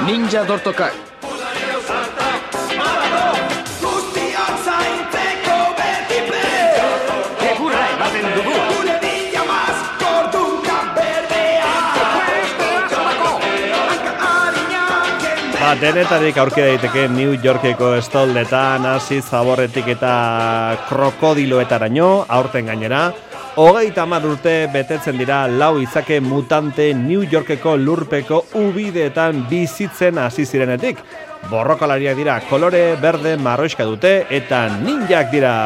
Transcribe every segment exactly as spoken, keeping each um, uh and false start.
Ninja Dortokak. Ba, denetarik aurki daiteke New Yorkeko estoldetan, hasi zaborretik eta krokodiloetaraino, aurten gainera. Hogeita hamar urte betetzen dira lau izake mutante New Yorkeko lurpeko ubideetan bizitzen hasi zirenetik. Borrokalariak dira, kolore berde marroiska dute eta ninjak dira.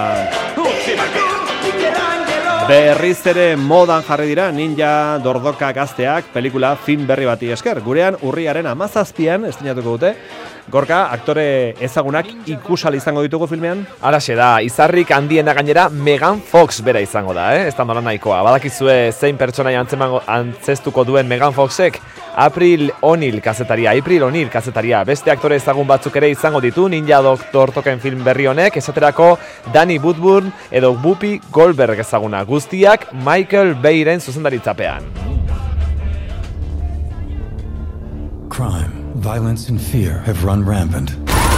Berriz ere modan jarri dira Ninja Dordoka gazteak pelikula film berri bati esker. Gurean urriaren hamazazpian estrenatuko dute. Gorka, aktore ezagunak ikusal izango ditugu filmean? Halaxe da, izarrik handiena gainera Megan Fox bera izango da, eh? Ez da nola nahikoa. Badakizue zein pertsonai antzestuko duen Megan Foxek? April O'Neil kazetaria, April O'Neil kazetaria. Beste aktore ezagun batzuk ere izango ditu Ninja Dortoken film berri honek, esaterako Danny Woodburn edo Whoopi Goldberg ezaguna. Guztiak Michael Bayren zuzendaritzapean. Crime, violence and fear have run rampant.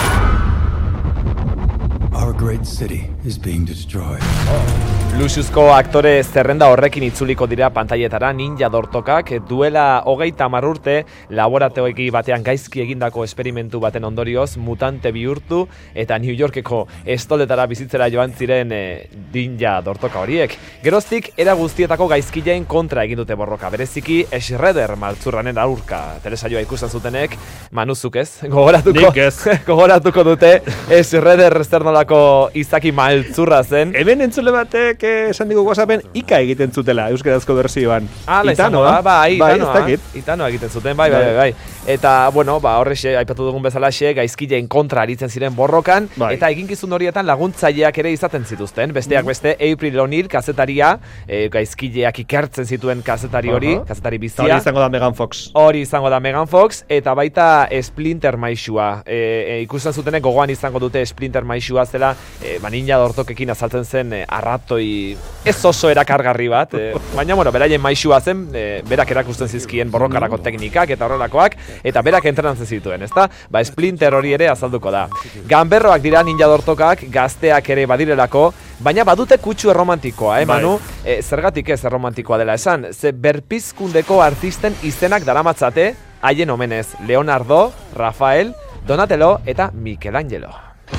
Our great city is being destroyed. Luxuzko aktore zerrenda horrekin itzuliko dira pantailetara Ninja Dortokak duela hogeita hamar urte laborateoegi batean gaizki egindako esperimentu baten ondorioz mutante bihurtu eta New Yorkeko estoletara bizitzera joan ziren e, Ninja Dortoka horiek. Geroztik era guztietako gaizkileen kontra egin dute borroka, bereziki Shredder maltzurranen aurka. Telesaioa ikusten zutenek, manuzuk ez, gogoratuko, gogoratuko dute Shredder zer nolako izaki maltzurra zen. Hemen entzule batek esan digu WhatsAppen ika egiten zutela euskarazko bertsioan. Hala izango da, bai, bai, itanoa, itanoa egiten zuten, bai, bai, bai, bai. Eta, bueno, ba, horrexe, aipatu dugun bezalaxe, gaizkileen kontra aritzen ziren borrokan, bai. Eta eginkizun horietan laguntzaileak ere izaten zituzten, besteak beste, April O'Neil kazetaria, e, gaizkileak ikertzen zituen kazetari hori, uh-huh. kazetari bizia. Hori izango da Megan Fox. Hori izango da Megan Fox, eta baita Splinter maisua. E, e, ikusten zutenek gogoan izango dute Splinter maisua zela, e, ba, Ninja Dortokekin azaltzen zen e, arratoi ez oso erakargarri bat, e, baina bueno, beraien maisua zen, e, berak erakusten zizkien borrokarako teknikak eta horrelakoak, eta berak entrenatzen zituen, ezta? Ba, Splinter hori ere azalduko da. Ganberroak dira Ninja Dortokak, gazteak ere badirelako, baina badute kutsu erromantikoa, eh, Manu? E, zergatik ez erromantikoa dela esan, ze berpizkundeko artisten izenak daramatzate, haien omenez, Leonardo, Rafael, Donatello eta Michelangelo.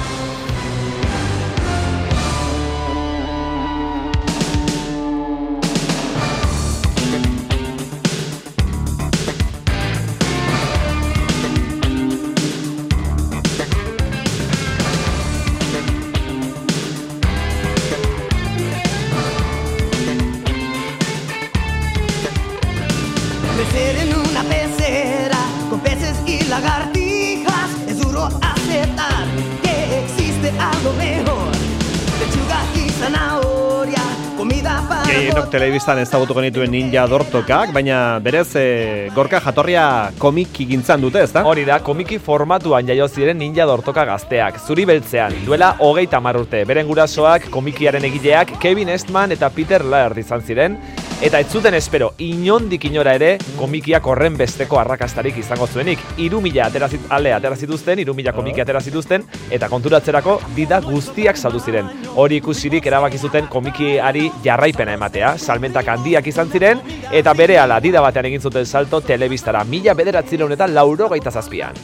Gehienok telebistan ezagutu genituen Ninja Dortokak, baina berez e, Gorka jatorria komiki gintzan dute, ezta? Hori da, komiki formatuan jaio ziren Ninja Dortoka gazteak, zuri beltzean, duela hogeita hamar urte. Beren gurasoak, komikiaren egileak, Kevin Eastman eta Peter Laird izan ziren, eta ez zuten espero, inondik inora ere, komikiak horren besteko arrakastarik izango zuenik. Iru mila aterazit, ale aterazituzten, iru mila komiki aterazituzten, eta konturatzerako dida guztiak saldu ziren. Hori ikusirik erabaki zuten komikiari jarraipena ematea, salmentak handiak izan ziren, eta berehala dida batean egin zuten salto telebistara, mila bederatziehun eta laurogeita zazpian.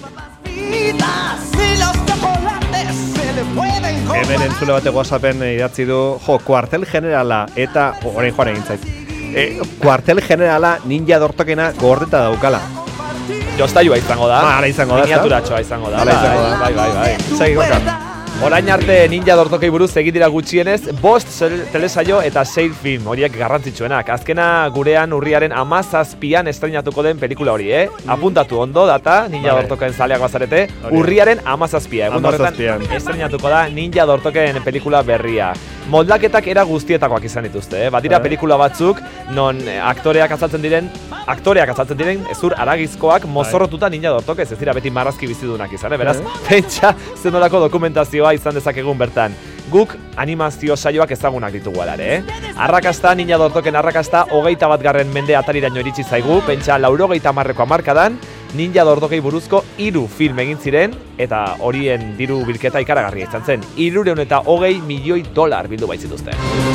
Hemen entzule bate WhatsAppen idatzi du, jo, kuartel generala, eta orain joan egin zait. E, kuartel generala Ninja Dortokena gordeta daukala. Jostailua izango da. Ah, ala izango da. Miniaturatxoa izango da. Ala izango da. Bai, bai, bai. Segi Gorka. Orain arte Ninja Dortokei buruz egin dira gutxienez, bost telesaio eta sei film, horiek garrantzitsuenak. Azkena gurean urriaren hamazazpian estrenatuko den pelikula hori, eh? Apuntatu ondo data, Ninja vale. Dortoken zaleak bazarete, urriaren hamazazpia. Egun horretan estrenatuko da Ninja Dortoken pelikula berria. Moldaketak era guztietakoak izan dituzte, eh? Badira pelikula batzuk, non aktoreak azaltzen diren, aktoreak azaltzen diren, ezur aragizkoak mozorrotuta Ninja Dortokez, ez dira beti marrazki bizidunak izan, eh? Beraz, pentsa zenolako dokumentazioa izan dezakegun bertan. Guk animazio saioak ezagunak ditugu alare, eh? Arrakasta, Ninja Dortoken arrakasta, hogeita bat garren mende atariraino iritsi zaigu, pentsa laurogeita hamarreko hamarkadan, ninja dordokei buruzko hiru film egin ziren, eta horien diru bilketa ikaragarria izan zen. Hirurehun eta hogei milioi dolar bildu baitzituzten.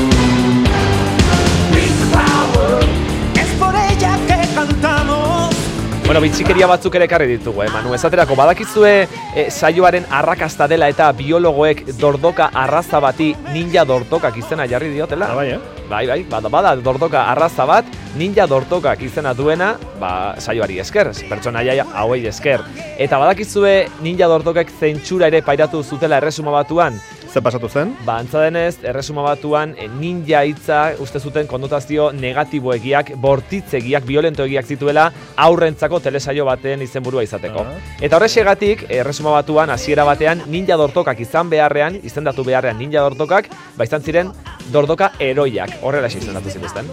Bueno, bitxikeria batzuk ere ekarri ditugu, eh, Manu. Esaterako, badakizue eh, saioaren arrakasta dela eta biologoek dordoka arraza bati ninja dordokak izena jarri diotela? Ah, bai, eh? Bai, bai, bada, bada, dordoka arraza bat, ninja dordokak izena duena, ba, saioari esker, pertsonaia hauei esker. Eta badakizue ninja dordokak zentsura ere pairatu zutela Erresuma Batuan? Ze pasatu zen? Ba, antza denez, Erresuma Batuan ninja hitza uste zuten konnotazio negatiboegiak, bortitzegiak, violentoegiak zituela aurrentzako telesaio baten izenburua izateko. Uh-huh. Eta horrexegatik, Erresuma Batuan hasiera batean ninja dordokak izan beharrean, izendatu beharrean ninja dordokak, ba izan ziren dordoka heroiak, horrela izendatu zituzten.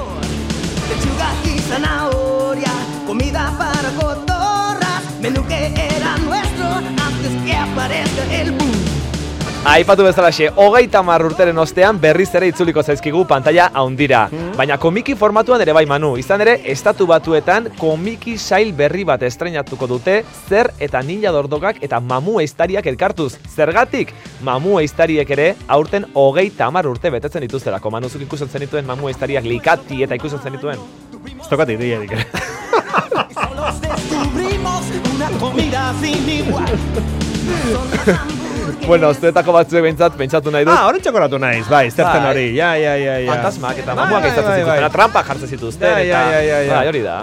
Aipatu bezalaxe, hogeita hamar urteren ostean berriz ere itzuliko zaizkigu pantalla haundira. Mm. Baina komiki formatuan ere bai, Manu. Izan ere, Estatu Batuetan komiki sail berri bat estreinatuko dute, zer eta ninja dordokak eta mamu eistariak elkartuz. Zergatik, mamu eistariek ere aurten hogeita hamar urte betetzen dituztelako. Manu, zuk ikusten zenituen mamu eistariak likati eta ikusten zenituen? Ez tokat ideia dik. Bueno, zuetako batzuek behintzat, pentsatu nahi dut. Ah, hori txokoratu naiz, bai, zertzen hori, ja, ja, ja, ja. Fantasmak eta mamuak izatzen zituzten, trampa jartzen zituzten, eta bai, hori da.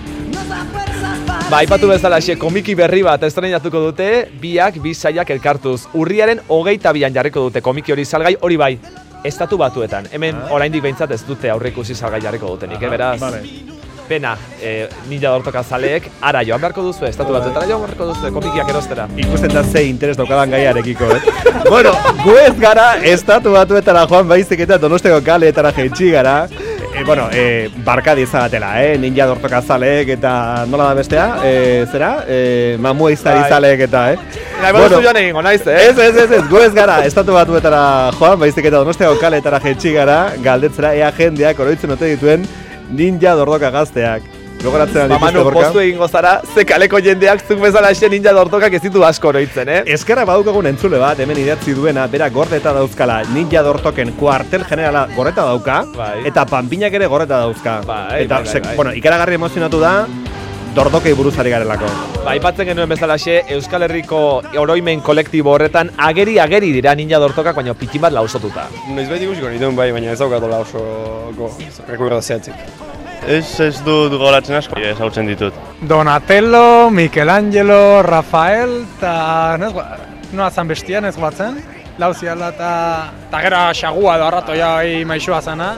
Ba, aipatu bezalaxe, komiki berri bat estreinatuko dute, biak, bi sailak elkartuz. Urriaren hogeita bian jarriko dute komiki hori salgai, hori bai, Estatu Batuetan. Hemen oraindik behintzat ez dute aurreikusi salgai jarriko dutenik, eh, beraz. Pena, eh, ninja dortoka zaleek, ara joan beharko duzu, Estatu Batuetara joan beharko duzu, komikiak erostera. Ikusten da ze interes daukadan gaiarekiko, eh? Bueno, gu ez gara Estatu Batuetara joan baizik eta Donosteko kaleetara jaitsi gara. E, bueno, e, barkadi izagatela, eh? Ninja dortoka zaleek eta nola da bestea? E, zera? E, mamu eiztari zaleek eta, eh? Nahi bueno, joan egingo naiz, eh? Ez, ez, ez, ez, gu ez gara Estatu Batuetara joan baizik eta Donosteko kaleetara jaitsi gara, galdetzera ea jendeak oroitzen ote dituen ninja dordoka gazteak. Logratzen ba, Manu, postu egingo zara, ze kaleko jendeak zuk bezala xe ninja dordokak ez ditu asko oroitzen, eh? Eskerra badukagun entzule bat, hemen idatzi duena, bera gordeta dauzkala ninja dortoken kuartel generala gorreta dauka, bai. Eta panpinak ere gorreta dauzka. Bai, eta, bai, bai, bai. Bueno, ikaragarri emozionatu da, dordokei buruzari garelako. Ba, aipatzen genuen bezalaxe, Euskal Herriko oroimen kolektibo horretan ageri-ageri dira ninja dortokak, baina pitin bat lausotuta. Noiz bait ikusiko nituen bai, baina ez daukatola oso rekurra zehatzik. Ez ez dut goratzen asko, ezautzen ditut. Donatello, Michelangelo, Rafael, eta noa zan bestian ez guatzen. Lauziala eta eta gero xagua edo arratoia hori maixua zana.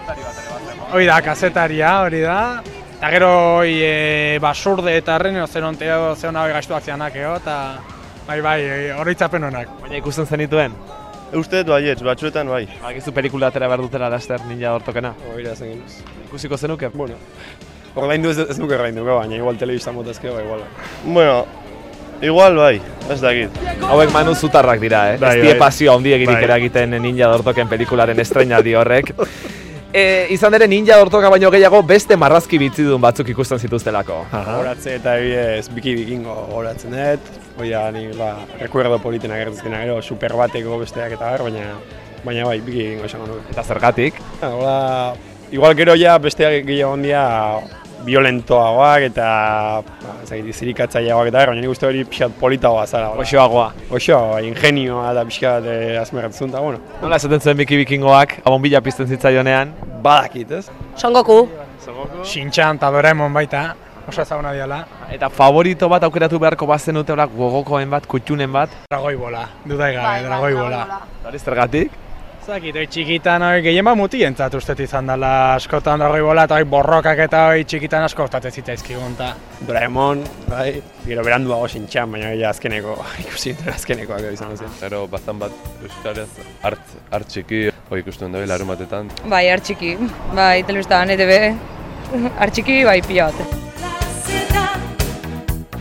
Hori da, kazetaria, hori da. Eta gero hori e, basurde eta erreneo zerontea zeona hori gaiztuak zianak, eta bai bai, horitzapen honak. Baina ikusten zenituen? Uste dut baietz, batzuetan bai. Bakizu pelikula atera behar dutela laster ninja dortokena? Hori da zen genuz. Ikusiko zenuke? Bueno, ordaindu ez, ez nuke ordainduko, baina igual telebistan botazkeo, igual. Bueno, igual bai, ez dakit. Hauek Manu zutarrak dira, eh? Bai, ez die bai. pasio handiek eragiten ninja dortoken pelikularen estreinaldi horrek. E, izan ere ninja dortoka baino gehiago beste marrazki bitzidun batzuk ikusten zituztelako. Horatze eta ebidez biki bikingo horatzen dut. Oia, ni, ba, rekuerdo politen agertzen gero, super bateko besteak eta bar, baina, baina bai, biki bikingo esango nuke. Eta zergatik? Hola, igual gero ja besteak gehiago ondia violentoagoak eta ba, zirikatzaileagoak eta baina nik uste hori pixat politagoa zara. Osoagoa. Osoa, ingenioa eta pixat e, azmerratzen da, bueno. Nola esaten zuen biki bikingoak, abonbila pizten zitzaionean? Badakit, ez? Son Goku. Shin-chan eta Doraemon baita, oso ezaguna diala. Eta favorito bat aukeratu beharko bazenute horak gogokoen bat, kutxunen bat? Dragoi bola, dudai gabe, dragoi bola. Hori zergatik? Zakit, hori txikitan hori gehien bat mutientzat ustet izan dela askotan dragoi bola eta hori borrokak eta hori txikitan asko ostatez zitzaizkigun ta. Doraemon, bai, gero beranduago Shin-chan, baina ja azkeneko, ikusi dut azkenekoak izan zen. Gero bazan bat euskaraz art, art txiki hori ikusten dabe larun batetan. Bai, artxiki. Bai, telebistan, E T B. Artxiki, bai, pila bat.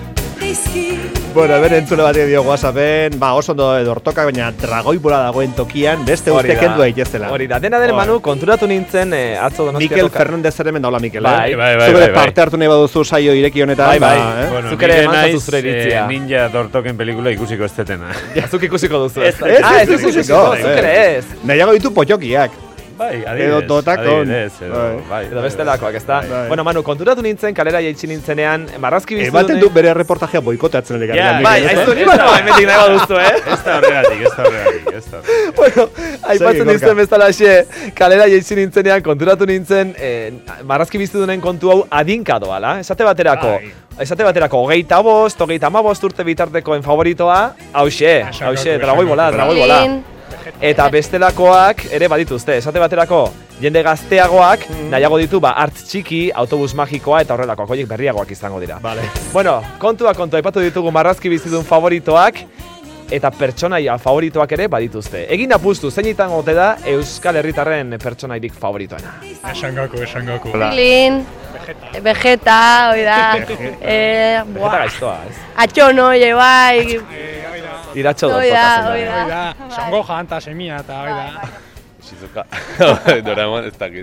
Bueno, hemen entzule bat dio WhatsAppen, ba, oso ondo dortoka, baina dragoi bola dagoen tokian, beste uste kendu egitezela. Hori da, dena den Manu, konturatu nintzen, eh, atzo Donostiako... Mikel Fernandez ere mendaula, Mikel, bai, eh? Bai, bai, Zuk ere bai, bai. parte hartu nahi baduzu saio ireki honetan, bai, bai. ba, eh? Bueno, Zuk ere nire eman naiz, zure iritzia. eh, Ninja Dortoken pelikula ikusiko ez tetena. Zuk ikusiko duzu. Ez, ah, ez, ez ez ikusiko, ikusiko, zuk ere eh. ez. Nahiago ditu potxokiak. Bai, Edo adibidez, dotakon. adibidez, edo, bai. Edo bestelakoak, ezta? Bai. Bueno, Manu, konturatu nintzen, kalera jaitsi nintzenean, marrazki biztu Ematen du bere reportajea boikoteatzen elik. Ja, Bai, aizu ni baina hemendik nahi baduzu, eh? Ez da horregatik, ez da horregatik, ez da horregatik. Bueno, aipatzen Gorka. nintzen bezalaxe, kalera jaitsi nintzenean, konturatu nintzen, eh, marrazki biztu dunen kontu hau adinka doala. Esate baterako, Bai. esate baterako, hogeita bost, hogeita amabost urte bitartekoen favoritoa, hauxe, hauxe, dragoi bola, dragoi bola. Eta bestelakoak ere badituzte, esate baterako, jende gazteagoak nahiago ditu ba art txiki, autobus magikoa eta horrelakoak, horiek berriagoak izango dira. Vale. Bueno, kontua kontu aipatu ditugu marrazki bizidun favoritoak eta pertsonaia favoritoak ere badituzte. Egin apustu, zein izango ote da Euskal Herritarren pertsonairik favoritoena? Esan Goku, esan Goku. Lin, Vegeta, hoi da. Eh, Eta buah. gaiztoa, ez? Atxono, bai. Iratxo Hoi dortoka da, zen hoi da. da. Hoi da, Son Gohan eta semia eta hoi da. Shizuka. Doraemon ez dakit.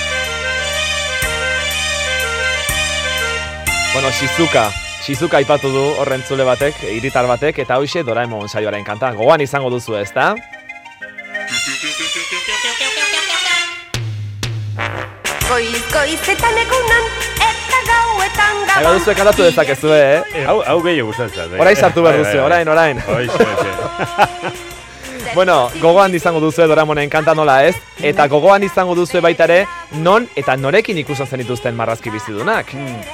Bueno, Shizuka. Shizuka aipatu du horrentzule batek, hiritar batek, eta hoxe Doraemon saioaren kanta. Gogoan izango duzu, ezta? Goiz, goizetan egunan, eta gauetan Nahi gabon. baduzue kantatu dezakezue, eh? Hau, hau gehiago gustatzen. eh? Orain sartu behar Bai, duzu, bai, bai. orain, orain. Hoxe, hoxe. Bueno, gogoan izango duzu Doraemonen kanta nola ez, eta gogoan izango duzu baita ere, non eta norekin ikusten zenituzten marrazki bizidunak.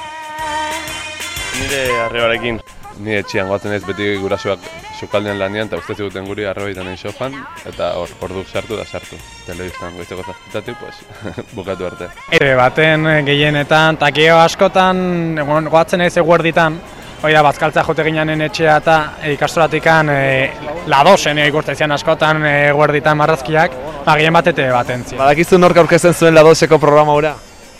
Nire arrebarekin, ni etxean goatzen ez beti gurasoak sukaldean lanian, eta uste ziguten guri arrebaitan egin sofan, eta hor, ordu sartu da sartu. Telebistan goizeko zazpitatik, pues, bukatu arte. Ere baten gehienetan, takio askotan, egon, goatzen ez eguerditan, hoi da, bazkaltza jote ginen etxea eta e, ikastoratikan e, ladosen e, ikusten zian askotan e, eguerditan marrazkiak, ba, gehien bat ete baten zian. Badakizu nork aurkezten zuen ladoseko programa hura?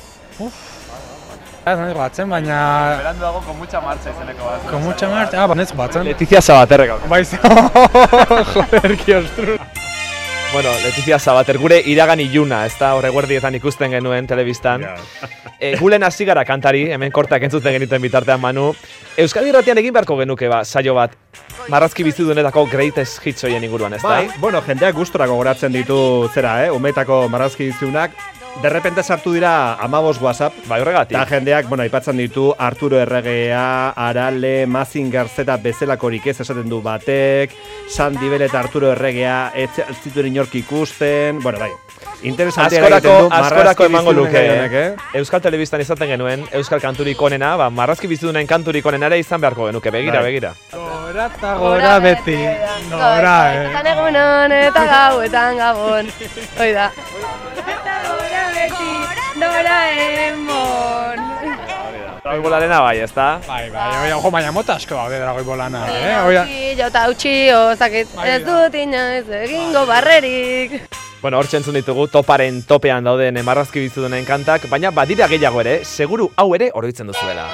Ez nahi batzen, baina... Berandu dago con mucha marcha izeneko bat. Con mucha marcha, ah, banez batzen. Letizia Sabaterrek aurkezten. Baiz, joder, kiostru. Bueno, Letizia Sabater, gure iragan iluna, ez da, horre guerdietan ikusten genuen telebistan. E, gulen hasi gara kantari, hemen kortak entzuten genituen bitartean Manu. Euskadi Irratian egin beharko genuke ba, saio bat, marrazki bizidunetako greatest hits hoien inguruan, ez da? Bai, bueno, jendeak gustora gogoratzen ditu zera, eh? Umetako marrazki bizidunak. Derrepente sartu dira amabos WhatsApp. Bai, horregatik. Eta jendeak, bueno, aipatzen ditu Arturo Erregea, Arale, Mazinger Zeta bezalakorik ez esaten du batek, Sandibel eta Arturo Erregea ez zituen inork ikusten, bueno, bai. Interesantea egiten Askorako, du askorako emango bizidunen luke. gaionek, eh? Euskal Telebistan izaten genuen, Euskal kanturik onena, ba, marrazki bizidunen kanturik onena ere izan beharko genuke, begira, Bai. begira. Gora eta gora beti, gora, eh. Goizetan egunan eta gauetan gabon. Hoi da. Eta gora beti, Doraemon. Dragoi bolarena bai, ez da? Bai, bai, oi, ojo, baina mota asko daude dragoi bolana, eh? Oia, Jota utxi, ozakit, ez dut inoiz egingo barrerik. Bueno, hor txentzun ditugu toparen topean dauden marrazki bizidunen kantak, baina badira gehiago ere, seguru hau ere oroitzen duzuela.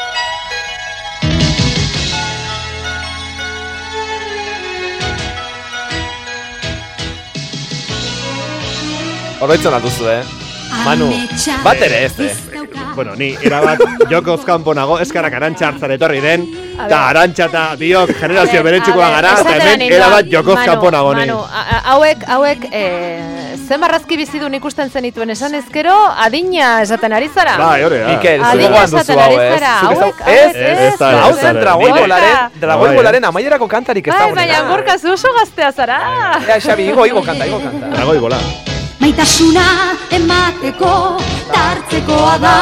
Oroitzen alduzu, eh? Manu, bat ere ez, eh? Bueno, ni erabat jokoz kanpo nago, eskarak Arantxa hartzan etorri den, eta Arantxa eta biok generazio beretsukoa gara, eta hemen erabat jokoz kanpo nago ni. Manu, a- hauek, hauek, eh, ze marrazki bizidun ikusten zenituen esan ezkero, adina esaten ari zara? Bai, hori da. Mikel, zu Adina gogoan duzu esaten hau, ari ez? zara, Zuk ez hauek, hau- Ez, hauek, ez, ez, ez da, hau ez da, zen dragoi Gorka. bolaren, dragoi Bai, bolaren amaierako kantarik Bai, ezagunena. baina gorka zu oso gaztea zara. Ja, Xabi, igo, igo kanta, igo kanta. Dragoi bola. Maitasuna emateko tartzekoa da.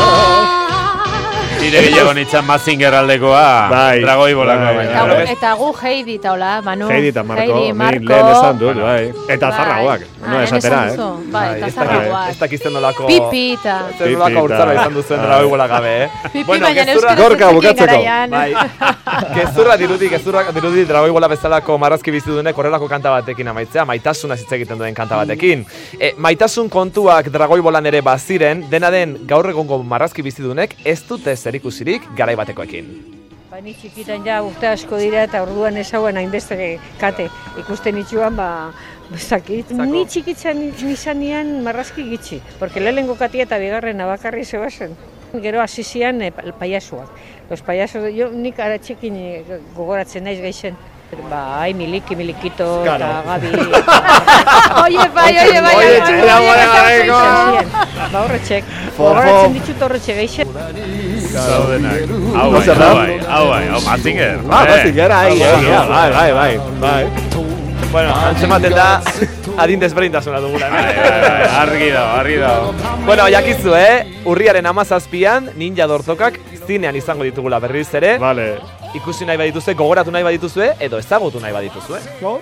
Nire gehiago nintzen Mazinger aldekoa, Bai, dragoi bolako bai, Eta baina. gu, eta gu Heidi taula, Manu. Heidi eta Marko, Heidi, ni Marko. lehen esan dut, bai. Eta Bai. zarragoak, Ah, no lehen esatera, esan eh? duzu, Bai, eta ez dakit- zarragoak. ez dakizten nolako... Pipi eta... Ez nolako Pipi urtzara eta- izan duzuen Bai. dragoi bola gabe, eh? Pipi, Bueno, baina gezurra- euskara Gorka, zekien bukatzeko. garaian. Bai, gezurra dirudi, gezurra dirudi dragoi bola bezalako marrazki bizidunek horrelako kanta batekin amaitzea, maitasuna hitz egiten duen kanta batekin. E, maitasun kontuak dragoi bolan ere baziren, dena den gaur egongo marrazki bizidunek ez dute zerikusirik garai batekoekin. Ba, ni txikitan ja urte asko dira eta orduan ezauen hainbeste kate. Ikusten itxuan, ba, bezakit. Ni txikitzen nizanean marrazki gitxi, porque lehenengo katia eta bigarren abakarri zebazen. Gero hasi zian e, paiasuak. Los payasos, jo nik ara txikin gogoratzen naiz gaixen. Ba, ai, miliki, milikito eta gabi. Oie, bai, oie, bai. Oie, txera, bai, bai, ba, horretxek. Gogoratzen ditut horretxe gaixen. Zaudenak. Hau bai, hau bai, hau bai, hau Mazinger. Ah, Mazinger, ai, bai, bai, bai, bai. Bueno, antzematen da, adin desberdintasuna dugula. Bai, bai, bai, argi dago, argi dago. Bueno, jakizu, eh? Urriaren hamazazpian, Ninja Dortokak zinean izango ditugula berriz ere. Vale. Ikusi nahi badituzue, gogoratu nahi badituzue, edo ezagutu nahi badituzue. No?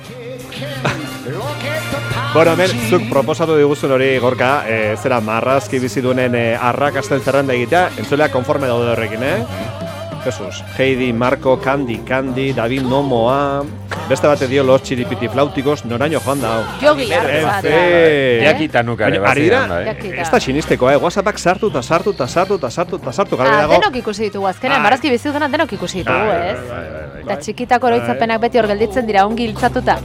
Bueno, hemen, zuk proposatu diguzun hori, Gorka, e, zera marrazki bizidunen e, arrakasten zerrenda egitea, entzuleak konforme daude horrekin, eh? Jesus, Heidi, Marco, Candy, Candy, David Nomoa, beste bate dio los txiripiti flautikos, noraino joan da hau. Jogi hartu bat. Jakita nukare Ari dira, Jakita. ez da sinisteko, eh? WhatsAppak sartu eta sartu eta sartu eta sartu eta sartu garbi Ah, dago. denok ikusi ditugu, azkenean, marrazki bizidunak denok ikusi ditugu, ez? Eta txikitako oroitzapenak beti hor gelditzen dira, ongi iltzatuta.